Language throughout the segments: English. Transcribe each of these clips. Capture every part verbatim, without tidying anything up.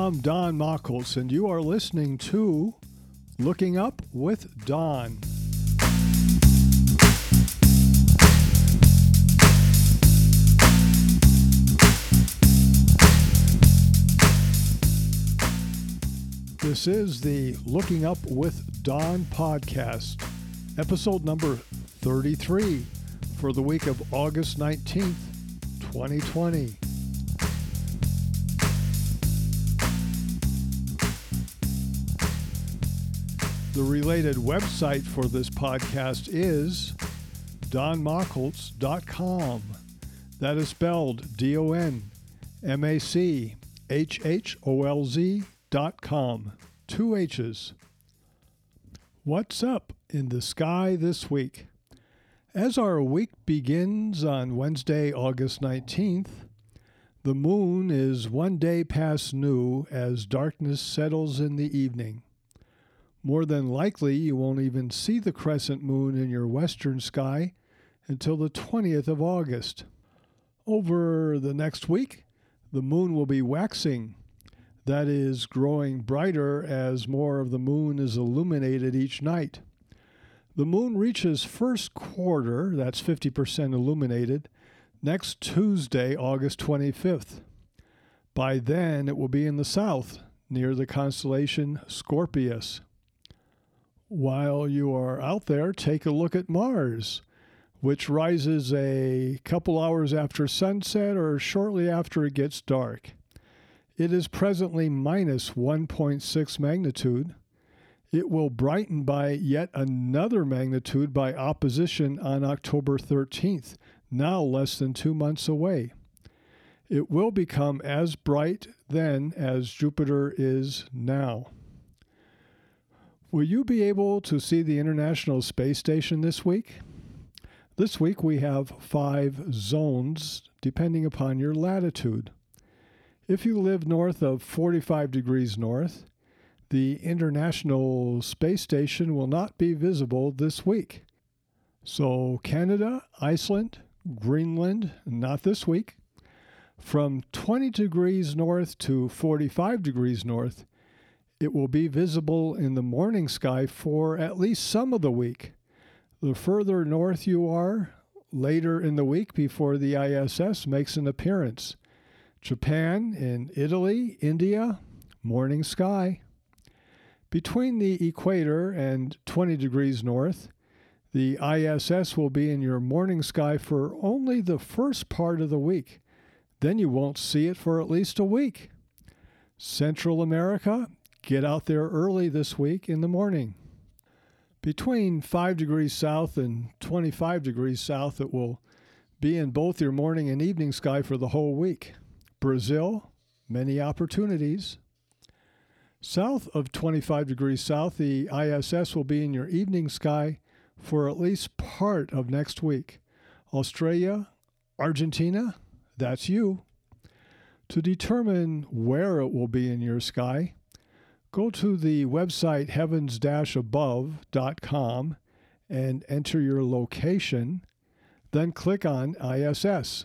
I'm Don Machholz, and you are listening to Looking Up with Don. This is the Looking Up with Don podcast, episode number thirty-three for the week of August nineteenth, twenty twenty. The related website for this podcast is don machholz dot com. That is spelled D O N M A C H H O L Z dot com. Two H's. What's up in the sky this week? As our week begins on Wednesday, August nineteenth, the moon is one day past new as darkness settles in the evening. More than likely, you won't even see the crescent moon in your western sky until the twentieth of August. Over the next week, the moon will be waxing. That is, growing brighter as more of the moon is illuminated each night. The moon reaches first quarter, that's fifty percent illuminated, next Tuesday, August twenty-fifth. By then, it will be in the south, near the constellation Scorpius. While you are out there, take a look at Mars, which rises a couple hours after sunset or shortly after it gets dark. It is presently minus one point six magnitude. It will brighten by yet another magnitude by opposition on October thirteenth, now less than two months away. It will become as bright then as Jupiter is now. Will you be able to see the International Space Station this week? This week we have five zones depending upon your latitude. If you live north of forty-five degrees north, the International Space Station will not be visible this week. So Canada, Iceland, Greenland, not this week. From twenty degrees north to forty-five degrees north, it will be visible in the morning sky for at least some of the week. The further north you are, later in the week before the I S S makes an appearance. Japan and Italy, India, morning sky. Between the equator and twenty degrees north, the I S S will be in your morning sky for only the first part of the week. Then you won't see it for at least a week. Central America, get out there early this week in the morning. Between five degrees south and twenty-five degrees south, it will be in both your morning and evening sky for the whole week. Brazil, many opportunities. South of twenty-five degrees south, the I S S will be in your evening sky for at least part of next week. Australia, Argentina, that's you. To determine where it will be in your sky, go to the website heavens dash above dot com and enter your location, then click on I S S.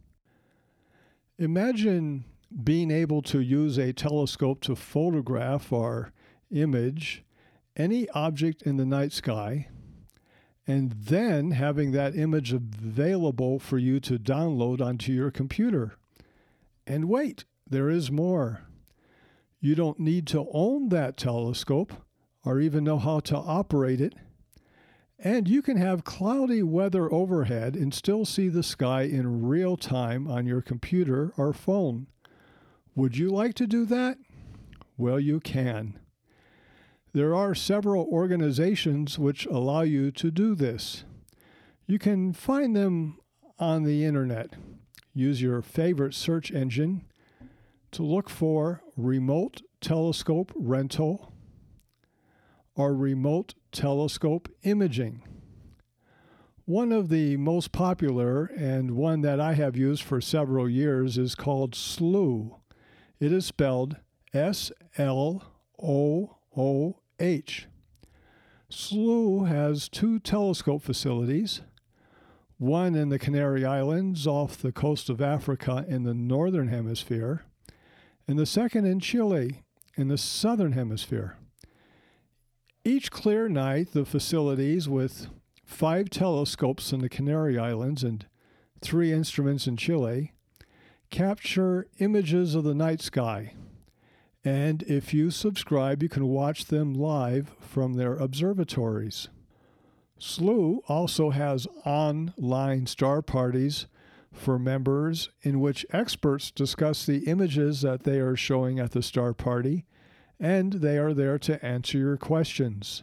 Imagine being able to use a telescope to photograph or image any object in the night sky, and then having that image available for you to download onto your computer. And wait, there is more. You don't need to own that telescope or even know how to operate it. And you can have cloudy weather overhead and still see the sky in real time on your computer or phone. Would you like to do that? Well, you can. There are several organizations which allow you to do this. You can find them on the internet. Use your favorite search engine to look for remote telescope rental or remote telescope imaging. One of the most popular and one that I have used for several years is called S L O O. It is spelled S L O O H. S L O O has two telescope facilities, one in the Canary Islands off the coast of Africa in the northern hemisphere, and the second in Chile in the southern hemisphere. Each clear night, the facilities with five telescopes in the Canary Islands and three instruments in Chile capture images of the night sky. And if you subscribe, you can watch them live from their observatories. S L U also has online star parties for members in which experts discuss the images that they are showing at the star party, and they are there to answer your questions.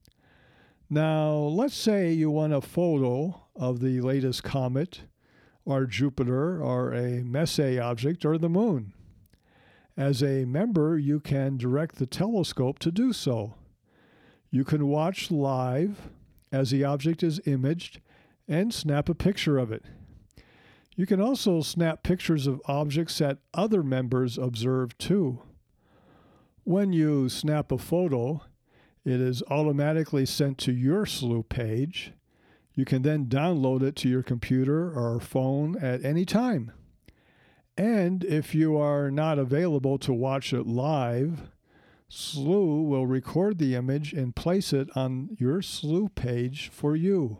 Now, let's say you want a photo of the latest comet, or Jupiter, or a Messier object, or the moon. As a member, you can direct the telescope to do so. You can watch live as the object is imaged and snap a picture of it. You can also snap pictures of objects that other members observe too. When you snap a photo, it is automatically sent to your S L U page. You can then download it to your computer or phone at any time. And if you are not available to watch it live, S L U will record the image and place it on your S L U page for you.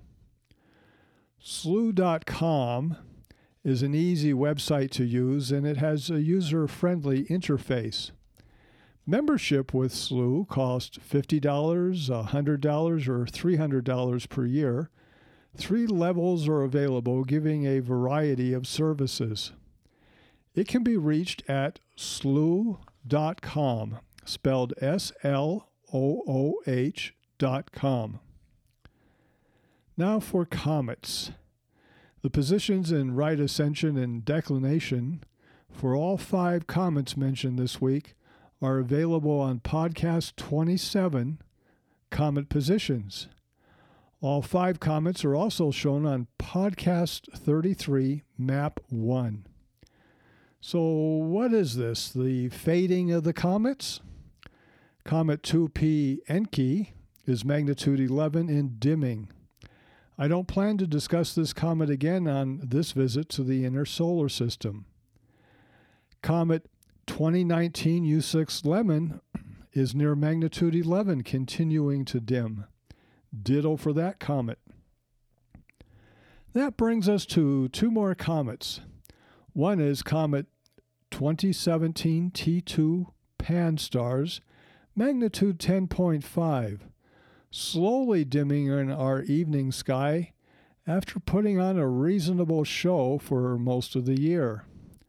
S L U dot com is an easy website to use, and it has a user-friendly interface. Membership with S L U costs fifty dollars, one hundred dollars, or three hundred dollars per year. Three levels are available, giving a variety of services. It can be reached at S L U dot com, spelled S L O O H dot com. Now for comets. The positions in right ascension and declination for all five comets mentioned this week are available on podcast twenty-seven, Comet Positions. All five comets are also shown on podcast thirty-three, Map one. So what is this? The fading of the comets? Comet two P Encke is magnitude eleven in dimming. I don't plan to discuss this comet again on this visit to the inner solar system. Comet twenty nineteen U six Lemon is near magnitude eleven, continuing to dim. Ditto for that comet. That brings us to two more comets. One is Comet twenty seventeen T two Pan-STARRS, magnitude ten point five, slowly dimming in our evening sky after putting on a reasonable show for most of the year.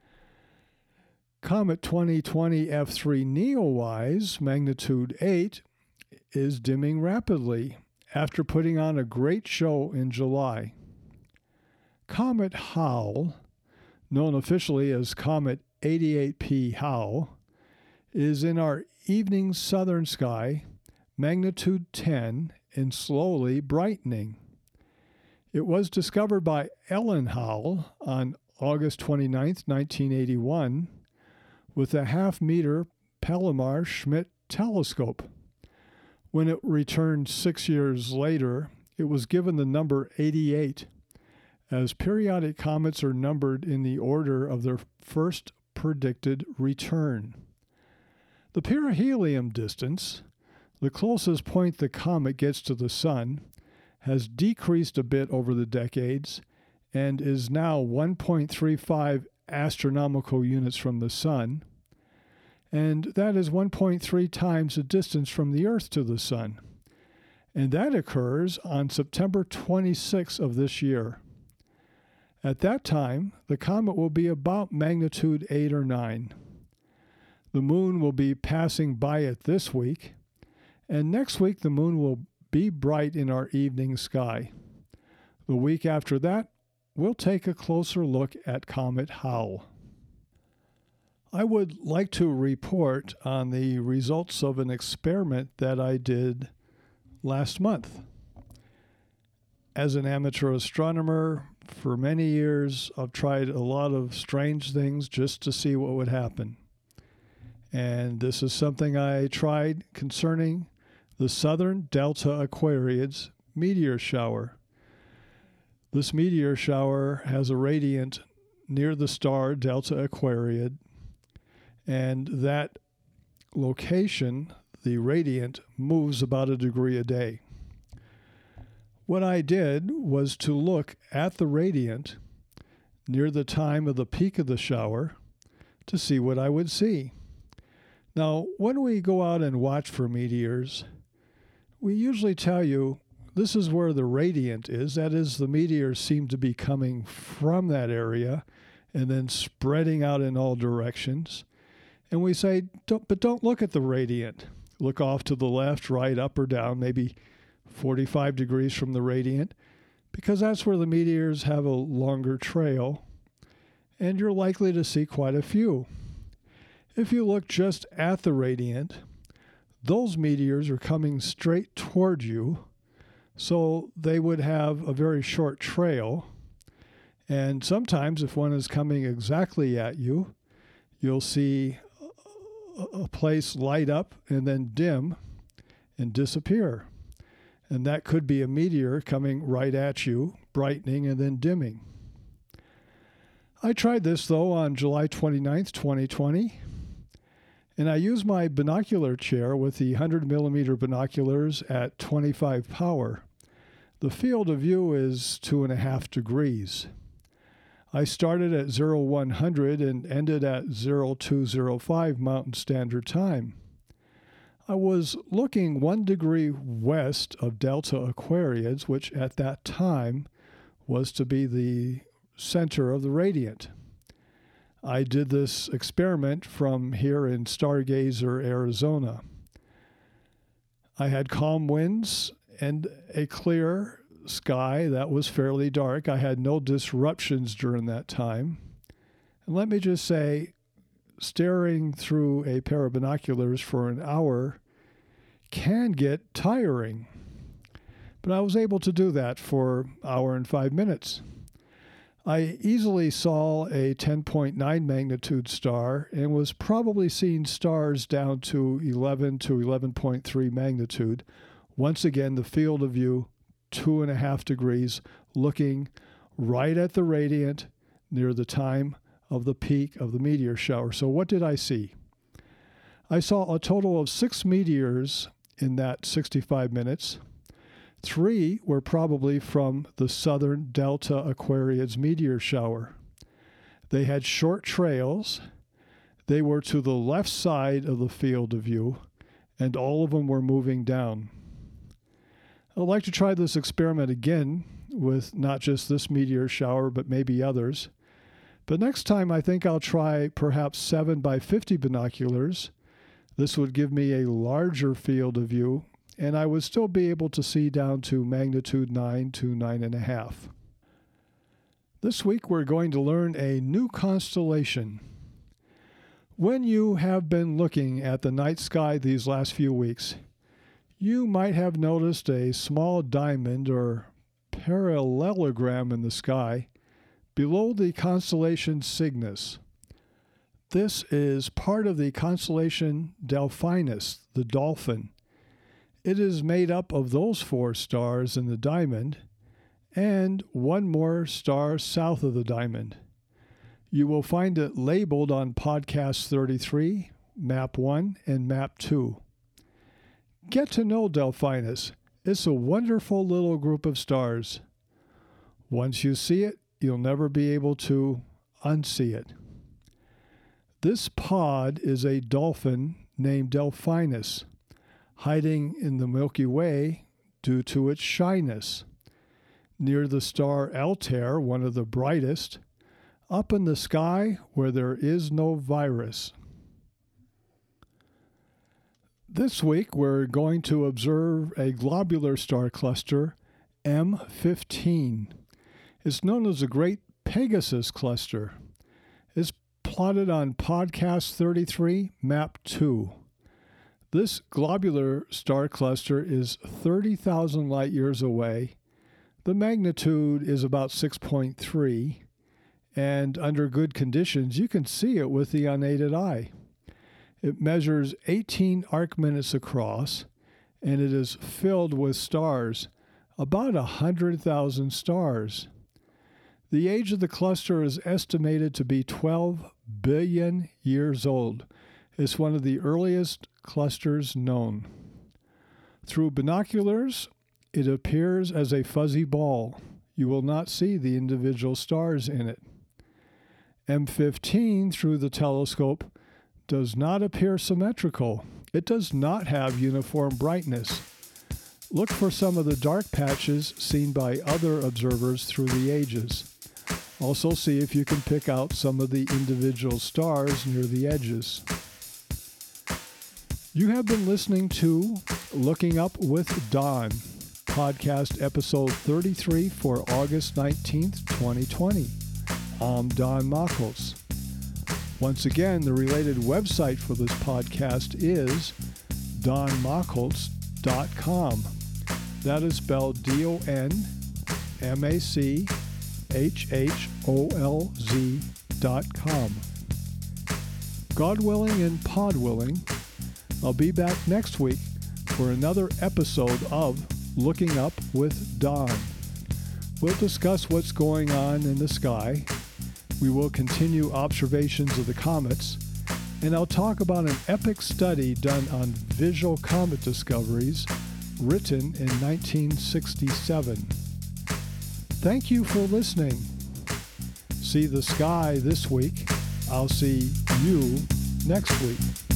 Comet twenty twenty F three Neowise, magnitude eight, is dimming rapidly after putting on a great show in July. Comet Howell, known officially as Comet eighty-eight P Howell, is in our evening southern sky, magnitude ten, and slowly brightening. It was discovered by Ellen Howell on August twenty-ninth, nineteen eighty-one, with a half-meter Palomar-Schmidt telescope. When it returned six years later, it was given the number eighty-eight, as periodic comets are numbered in the order of their first predicted return. The perihelion distance, the closest point the comet gets to the Sun, has decreased a bit over the decades and is now one point three five astronomical units from the Sun, and that is one point three times the distance from the Earth to the Sun. And that occurs on September twenty-sixth of this year. At that time, the comet will be about magnitude eight or nine. The moon will be passing by it this week, and next week the moon will be bright in our evening sky. The week after that, we'll take a closer look at Comet Howell. I would like to report on the results of an experiment that I did last month. As an amateur astronomer, for many years, I've tried a lot of strange things just to see what would happen. And this is something I tried concerning the Southern Delta Aquariids meteor shower. This meteor shower has a radiant near the star Delta Aquariid, and that location, the radiant, moves about a degree a day. What I did was to look at the radiant near the time of the peak of the shower to see what I would see. Now, when we go out and watch for meteors, we usually tell you this is where the radiant is. That is, the meteors seem to be coming from that area and then spreading out in all directions. And we say, don't, but don't look at the radiant. Look off to the left, right, up or down, maybe forty-five degrees from the radiant, because that's where the meteors have a longer trail, and you're likely to see quite a few. If you look just at the radiant, those meteors are coming straight toward you, so they would have a very short trail. And sometimes if one is coming exactly at you, you'll see a place light up and then dim and disappear. And that could be a meteor coming right at you, brightening and then dimming. I tried this, though, on July twenty-ninth, twenty twenty. And I used my binocular chair with the one hundred millimeter binoculars at twenty-five power. The field of view is two and a half degrees. I started at zero one hundred and ended at zero two zero five Mountain Standard Time. I was looking one degree west of Delta Aquariids, which at that time was to be the center of the radiant. I did this experiment from here in Stargazer, Arizona. I had calm winds and a clear sky that was fairly dark. I had no disruptions during that time. And let me just say, staring through a pair of binoculars for an hour can get tiring. But I was able to do that for an hour and five minutes. I easily saw a ten point nine magnitude star and was probably seeing stars down to eleven to eleven point three magnitude. Once again, the field of view, two and a half degrees, looking right at the radiant near the time of the peak of the meteor shower. So what did I see? I saw a total of six meteors in that sixty-five minutes. Three were probably from the southern Delta Aquariids meteor shower. They had short trails. They were to the left side of the field of view, and all of them were moving down. I'd like to try this experiment again with not just this meteor shower, but maybe others. But next time I think I'll try perhaps seven by fifty binoculars. This would give me a larger field of view, and I would still be able to see down to magnitude nine to nine and a half. This week we're going to learn a new constellation. When you have been looking at the night sky these last few weeks, you might have noticed a small diamond or parallelogram in the sky below the constellation Cygnus. This is part of the constellation Delphinus, the dolphin. It is made up of those four stars in the diamond and one more star south of the diamond. You will find it labeled on podcast thirty-three, map one, and map two. Get to know Delphinus. It's a wonderful little group of stars. Once you see it, you'll never be able to unsee it. This pod is a dolphin named Delphinus, hiding in the Milky Way due to its shyness. Near the star Altair, one of the brightest, up in the sky where there is no virus. This week we're going to observe a globular star cluster, M fifteen. It's known as the Great Pegasus Cluster. It's plotted on podcast thirty-three, map two. This globular star cluster is thirty thousand light years away. The magnitude is about six point three, and under good conditions, you can see it with the unaided eye. It measures eighteen arc minutes across, and it is filled with stars, about one hundred thousand stars. The age of the cluster is estimated to be twelve billion years old. It's one of the earliest clusters known. Through binoculars, it appears as a fuzzy ball. You will not see the individual stars in it. M fifteen through the telescope does not appear symmetrical. It does not have uniform brightness. Look for some of the dark patches seen by other observers through the ages. Also see if you can pick out some of the individual stars near the edges. You have been listening to Looking Up with Don, podcast episode thirty-three for August nineteenth, twenty twenty. I'm Don Machholz. Once again, the related website for this podcast is don machholz dot com. That is spelled D O N M A C H H O L Z dot com. God willing and pod willing, I'll be back next week for another episode of Looking Up with Don. We'll discuss what's going on in the sky. We will continue observations of the comets, and I'll talk about an epic study done on visual comet discoveries written in nineteen sixty-seven. Thank you for listening. See the sky this week. I'll see you next week.